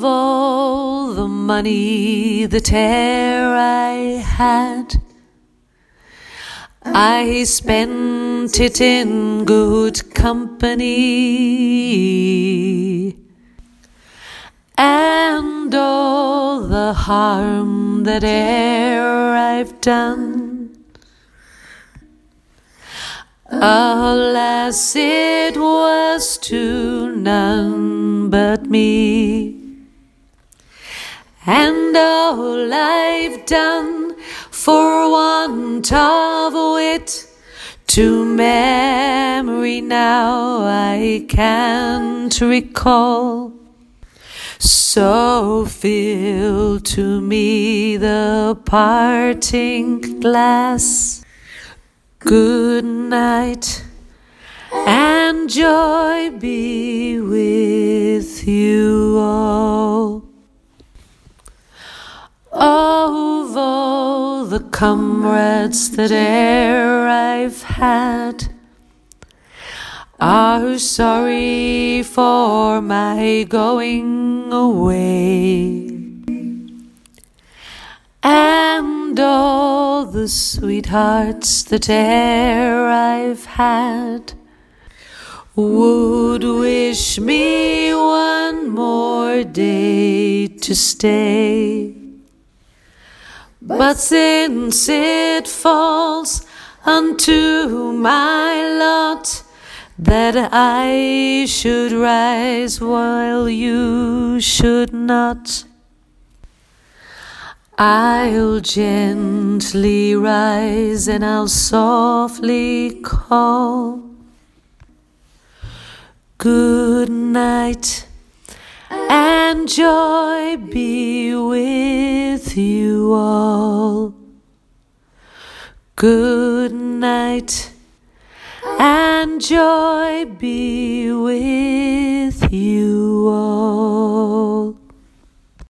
Of all the money that e'er I had, I spent it in good company, and all the harm that e'er I've done, alas, it was to none but me. And all I've done for want of wit, to memory now I can't recall. So fill to me the parting glass. Good night, and joy be with you all. Of all the comrades that e'er I've had, are sorry for my going away, and all the sweethearts that e'er I've had would wish me one more day to stay. But since it falls unto my lot that I should rise while you should not, I'll gently rise and I'll softly call. Good night, and joy be with you all. Good night, and joy be with you all.